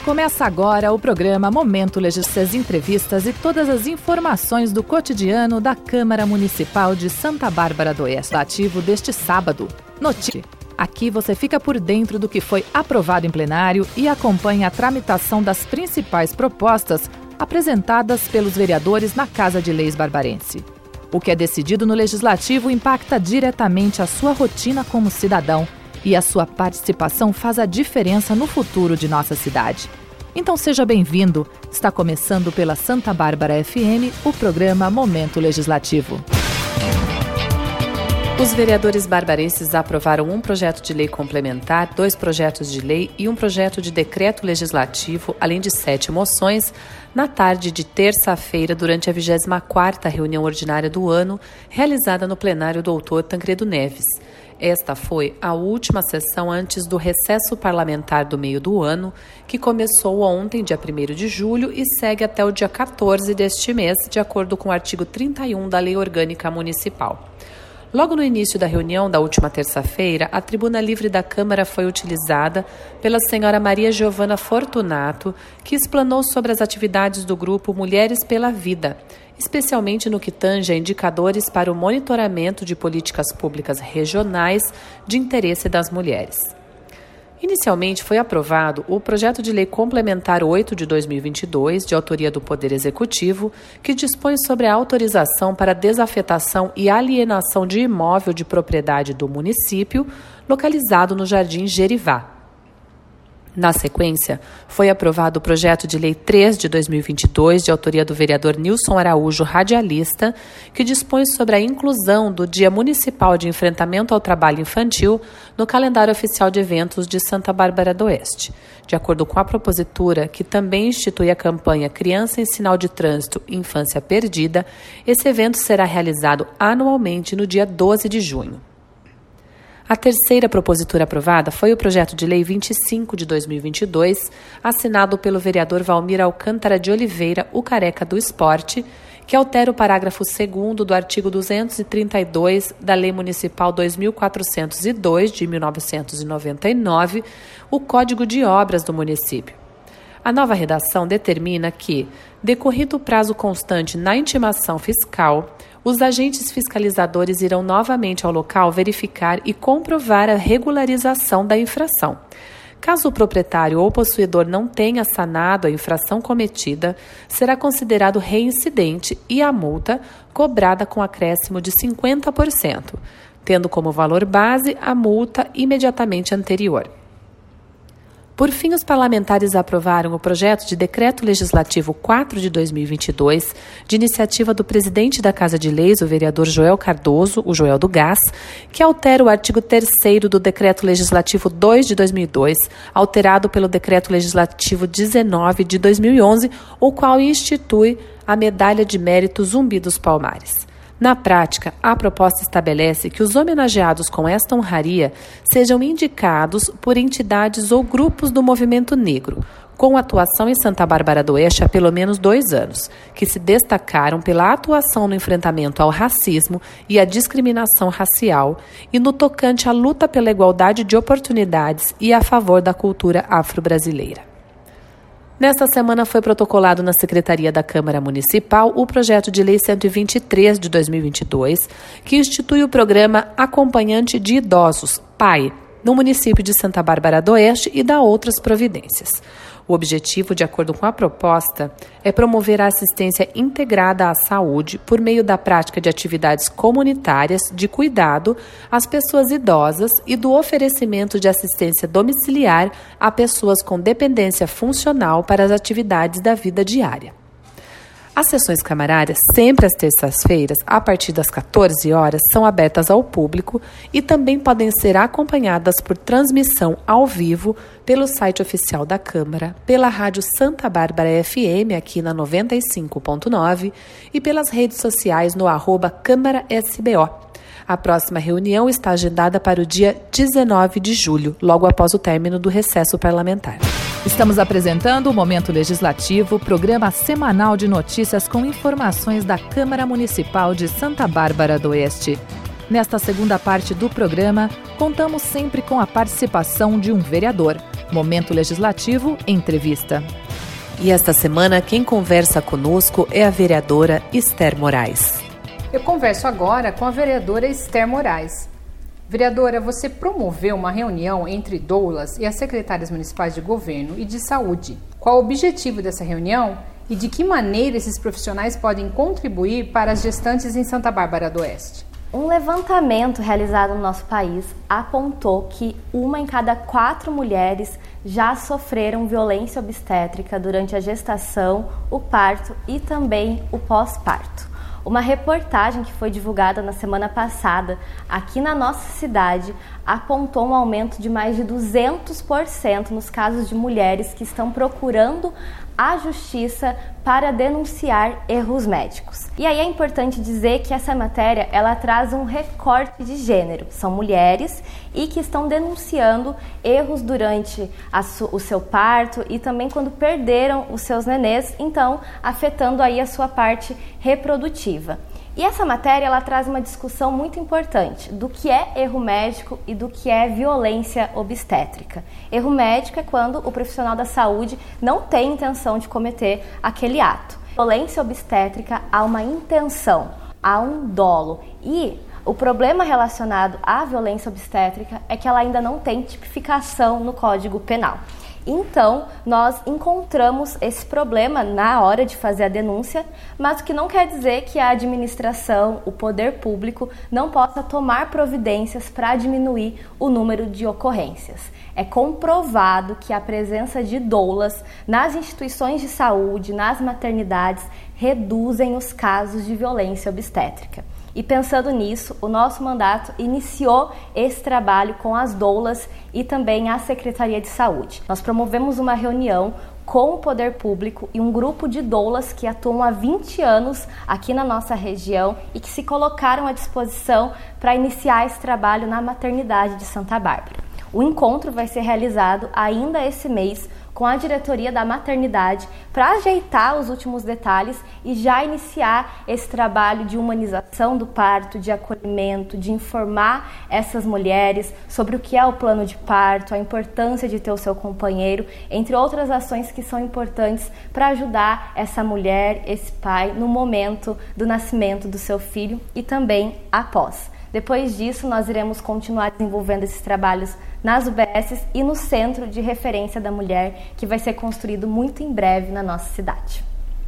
Começa agora o programa Momento Legislativas, entrevistas e todas as informações do cotidiano da Câmara Municipal de Santa Bárbara do Oeste, ativo deste sábado. Notícia. Aqui você fica por dentro do que foi aprovado em plenário e acompanha a tramitação das principais propostas apresentadas pelos vereadores na Casa de Leis barbarense. O que é decidido no Legislativo impacta diretamente a sua rotina como cidadão e a sua participação faz a diferença no futuro de nossa cidade. Então seja bem-vindo. Está começando pela Santa Bárbara FM o programa Momento Legislativo. Os vereadores barbarenses aprovaram um projeto de lei complementar, 2 projetos de lei e um projeto de decreto legislativo, além de 7 moções, na tarde de terça-feira, durante a 24ª reunião ordinária do ano, realizada no plenário do Dr. Tancredo Neves. Esta foi a última sessão antes do recesso parlamentar do meio do ano, que começou ontem, dia 1º de julho, e segue até o dia 14 deste mês, de acordo com o artigo 31 da Lei Orgânica Municipal. Logo no início da reunião da última terça-feira, a tribuna livre da Câmara foi utilizada pela senhora Maria Giovana Fortunato, que explanou sobre as atividades do grupo Mulheres pela Vida, especialmente no que tange a indicadores para o monitoramento de políticas públicas regionais de interesse das mulheres. Inicialmente foi aprovado o projeto de lei complementar 8 de 2022, de autoria do Poder Executivo, que dispõe sobre a autorização para desafetação e alienação de imóvel de propriedade do município, localizado no Jardim Gerivá. Na sequência, foi aprovado o projeto de lei 3 de 2022, de autoria do vereador Nilson Araújo, radialista, que dispõe sobre a inclusão do Dia Municipal de Enfrentamento ao Trabalho Infantil no calendário oficial de eventos de Santa Bárbara do Oeste. De acordo com a propositura, que também institui a campanha Criança em Sinal de Trânsito Infância Perdida, esse evento será realizado anualmente no dia 12 de junho. A terceira propositura aprovada foi o projeto de lei 25 de 2022, assinado pelo vereador Valmir Alcântara de Oliveira, o Careca do Esporte, que altera o parágrafo 2º do artigo 232 da Lei Municipal 2402, de 1999, o Código de Obras do município. A nova redação determina que, decorrido o prazo constante na intimação fiscal, os agentes fiscalizadores irão novamente ao local verificar e comprovar a regularização da infração. Caso o proprietário ou possuidor não tenha sanado a infração cometida, será considerado reincidente e a multa cobrada com acréscimo de 50%, tendo como valor base a multa imediatamente anterior. Por fim, os parlamentares aprovaram o projeto de Decreto Legislativo 4 de 2022, de iniciativa do presidente da Casa de Leis, o vereador Joel Cardoso, o Joel do Gás, que altera o artigo 3º do Decreto Legislativo 2 de 2002, alterado pelo Decreto Legislativo 19 de 2011, o qual institui a Medalha de Mérito Zumbi dos Palmares. Na prática, a proposta estabelece que os homenageados com esta honraria sejam indicados por entidades ou grupos do movimento negro, com atuação em Santa Bárbara do Oeste há pelo menos 2 anos, que se destacaram pela atuação no enfrentamento ao racismo e à discriminação racial e no tocante à luta pela igualdade de oportunidades e a favor da cultura afro-brasileira. Nesta semana foi protocolado na Secretaria da Câmara Municipal o projeto de lei 123 de 2022, que institui o programa Acompanhante de Idosos, PAI, no município de Santa Bárbara do Oeste e dá outras providências. O objetivo, de acordo com a proposta, é promover a assistência integrada à saúde por meio da prática de atividades comunitárias de cuidado às pessoas idosas e do oferecimento de assistência domiciliar a pessoas com dependência funcional para as atividades da vida diária. As sessões camarárias, sempre às terças-feiras, a partir das 14 horas, são abertas ao público e também podem ser acompanhadas por transmissão ao vivo pelo site oficial da Câmara, pela rádio Santa Bárbara FM, aqui na 95.9, e pelas redes sociais no @CâmaraSBO. A próxima reunião está agendada para o dia 19 de julho, logo após o término do recesso parlamentar. Estamos apresentando o Momento Legislativo, programa semanal de notícias com informações da Câmara Municipal de Santa Bárbara do Oeste. Nesta segunda parte do programa, contamos sempre com a participação de um vereador. Momento Legislativo, entrevista. E esta semana quem conversa conosco é a vereadora Esther Moraes. Eu converso agora com a vereadora Esther Moraes. Vereadora, você promoveu uma reunião entre doulas e as secretárias municipais de governo e de saúde. Qual o objetivo dessa reunião e de que maneira esses profissionais podem contribuir para as gestantes em Santa Bárbara do Oeste? Um levantamento realizado no nosso país apontou que 1 em cada 4 mulheres já sofreram violência obstétrica durante a gestação, o parto e também o pós-parto. Uma reportagem que foi divulgada na semana passada aqui na nossa cidade apontou um aumento de mais de 200% nos casos de mulheres que estão procurando a justiça para denunciar erros médicos. E aí é importante dizer que essa matéria ela traz um recorte de gênero. São mulheres e que estão denunciando erros durante o seu parto e também quando perderam os seus nenês, então afetando aí a sua parte reprodutiva. E essa matéria ela traz uma discussão muito importante do que é erro médico e do que é violência obstétrica. Erro médico é quando o profissional da saúde não tem intenção de cometer aquele ato. Violência obstétrica há uma intenção, há um dolo. E o problema relacionado à violência obstétrica é que ela ainda não tem tipificação no Código Penal. Então, nós encontramos esse problema na hora de fazer a denúncia, mas o que não quer dizer que a administração, o poder público, não possa tomar providências para diminuir o número de ocorrências. É comprovado que a presença de doulas nas instituições de saúde, nas maternidades, reduzem os casos de violência obstétrica. E pensando nisso, o nosso mandato iniciou esse trabalho com as doulas e também a Secretaria de Saúde. Nós promovemos uma reunião com o poder público e um grupo de doulas que atuam há 20 anos aqui na nossa região e que se colocaram à disposição para iniciar esse trabalho na maternidade de Santa Bárbara. O encontro vai ser realizado ainda esse mês com a diretoria da maternidade para ajeitar os últimos detalhes e já iniciar esse trabalho de humanização do parto, de acolhimento, de informar essas mulheres sobre o que é o plano de parto, a importância de ter o seu companheiro, entre outras ações que são importantes para ajudar essa mulher, esse pai, no momento do nascimento do seu filho e também após. Depois disso, nós iremos continuar desenvolvendo esses trabalhos nas UBSs e no Centro de Referência da Mulher, que vai ser construído muito em breve na nossa cidade.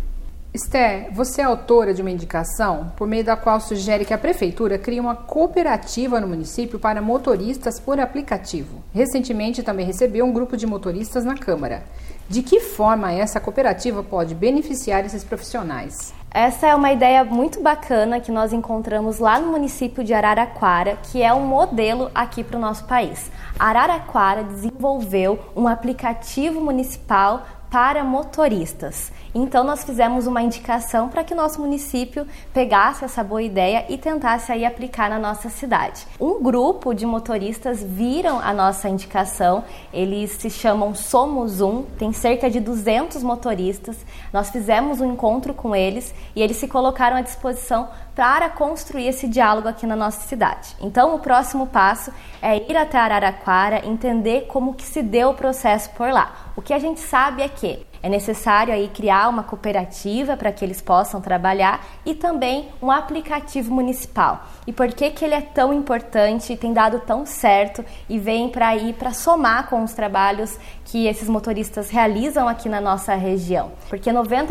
Esther, você é autora de uma indicação por meio da qual sugere que a Prefeitura crie uma cooperativa no município para motoristas por aplicativo. Recentemente também recebeu um grupo de motoristas na Câmara. De que forma essa cooperativa pode beneficiar esses profissionais? Essa é uma ideia muito bacana que nós encontramos lá no município de Araraquara, que é um modelo aqui para o nosso país. Araraquara desenvolveu um aplicativo municipal para motoristas. Então nós fizemos uma indicação para que o nosso município pegasse essa boa ideia e tentasse aí aplicar na nossa cidade. Um grupo de motoristas viram a nossa indicação, eles se chamam Somos Um, tem cerca de 200 motoristas. Nós fizemos um encontro com eles e eles se colocaram à disposição para construir esse diálogo aqui na nossa cidade. Então o próximo passo é ir até Araraquara, entender como que se deu o processo por lá. O que a gente sabe é que é necessário aí criar uma cooperativa para que eles possam trabalhar e também um aplicativo municipal. E por que ele é tão importante e tem dado tão certo e vem para somar com os trabalhos que esses motoristas realizam aqui na nossa região? Porque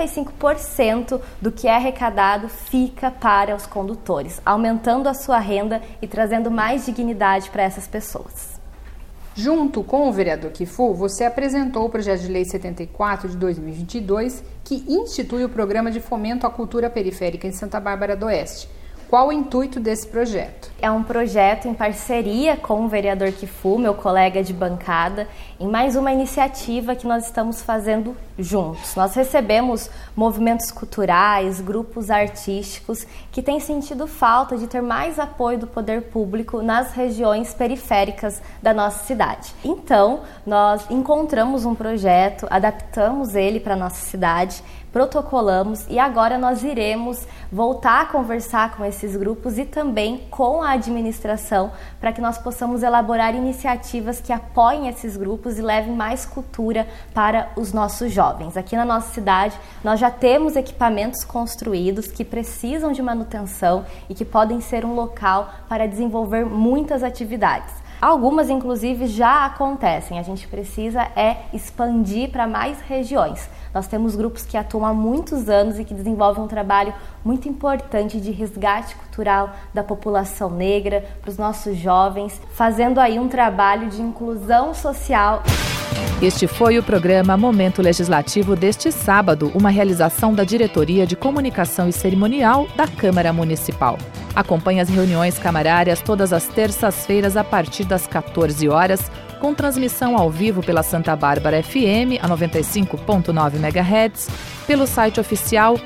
95% do que é arrecadado fica para os condutores, aumentando a sua renda e trazendo mais dignidade para essas pessoas. Junto com o vereador Kifu, você apresentou o projeto de lei 74 de 2022, que institui o Programa de Fomento à Cultura Periférica em Santa Bárbara do Oeste. Qual o intuito desse projeto? É um projeto em parceria com o vereador Kifu, meu colega de bancada, em mais uma iniciativa que nós estamos fazendo juntos. Nós recebemos movimentos culturais, grupos artísticos que têm sentido falta de ter mais apoio do poder público nas regiões periféricas da nossa cidade. Então, nós encontramos um projeto, adaptamos ele para a nossa cidade, protocolamos e agora nós iremos voltar a conversar com esse esses grupos e também com a administração para que nós possamos elaborar iniciativas que apoiem esses grupos e levem mais cultura para os nossos jovens. Aqui na nossa cidade, nós já temos equipamentos construídos que precisam de manutenção e que podem ser um local para desenvolver muitas atividades. Algumas, inclusive, já acontecem. A gente precisa expandir para mais regiões. Nós temos grupos que atuam há muitos anos e que desenvolvem um trabalho muito importante de resgate cultural da população negra, para os nossos jovens, fazendo aí um trabalho de inclusão social. Este foi o programa Momento Legislativo deste sábado, uma realização da Diretoria de Comunicação e Cerimonial da Câmara Municipal. Acompanhe as reuniões camarárias todas as terças-feiras a partir das 14 horas, com transmissão ao vivo pela Santa Bárbara FM, a 95.9 MHz, pelo site oficial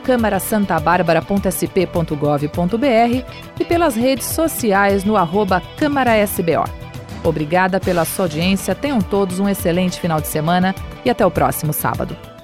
camarasantabarbara.sp.gov.br e pelas redes sociais no @CâmaraSBO. Obrigada pela sua audiência, tenham todos um excelente final de semana e até o próximo sábado.